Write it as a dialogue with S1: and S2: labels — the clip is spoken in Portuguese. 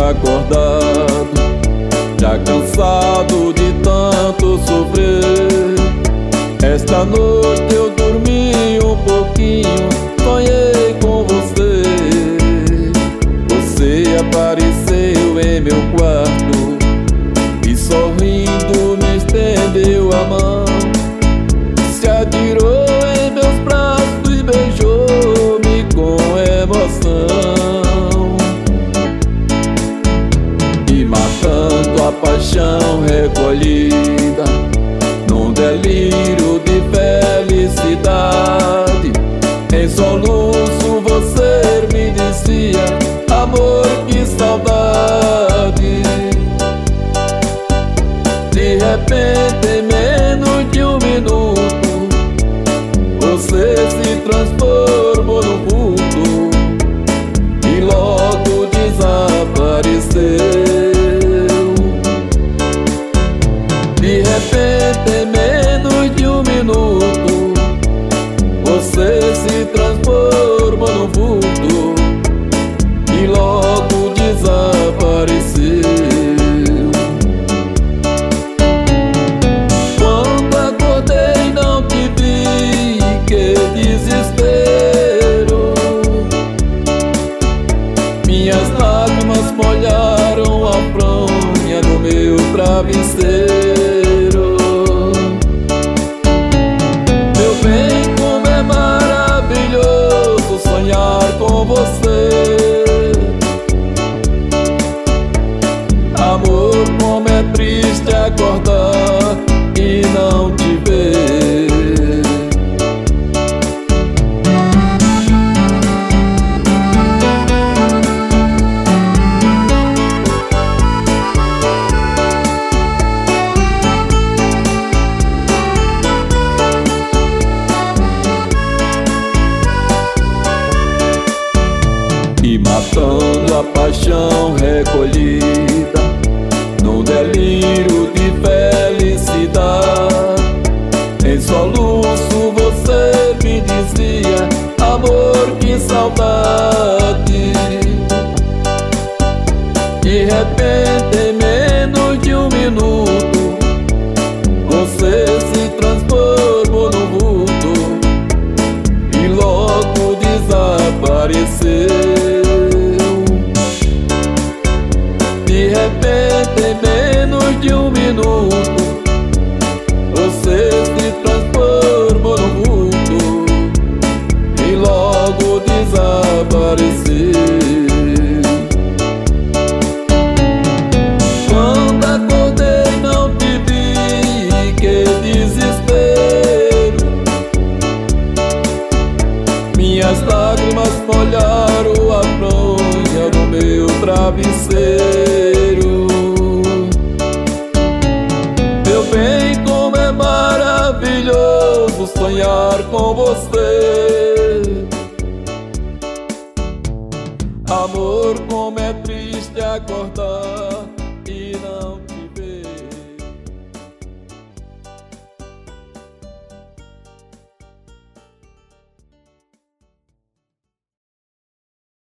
S1: acordado, já cansado de tanto sofrer. Esta noite eu dormi um pouquinho, sonhei com você. Você apareceu em meu quarto e sorrindo me estendeu a mão. Se atirou em meus braços e beijou-me com emoção. E matando a paixão recolhida num delírio de felicidade, em soluço você me dizia: amor, que saudade. De repente, em menos de um minuto, você se transformou no vulto e logo desapareceu. De repente, em menos de um minuto, você se transformou no vulto e logo desapareceu. Quando acordei não te vi, que desespero. Minhas lágrimas molharam a fronha do meu travesseiro. Meu bem, como é maravilhoso sonhar com você. Amor, como é triste acordar e não te ver. E matando a paixão recolhida num delírio de felicidade, em soluço você me dizia: amor, que saudade. De repente, em menos de um minuto, você se transformou no vulto e logo desapareceu. De repente, em menos de um minuto, você se transformou no vulto e logo desapareceu. Quando acordei não te vi, que desespero. Minhas lágrimas molharam a fronha do meu travesseiro. Meu bem, como é maravilhoso sonhar com você. Amor, como é triste acordar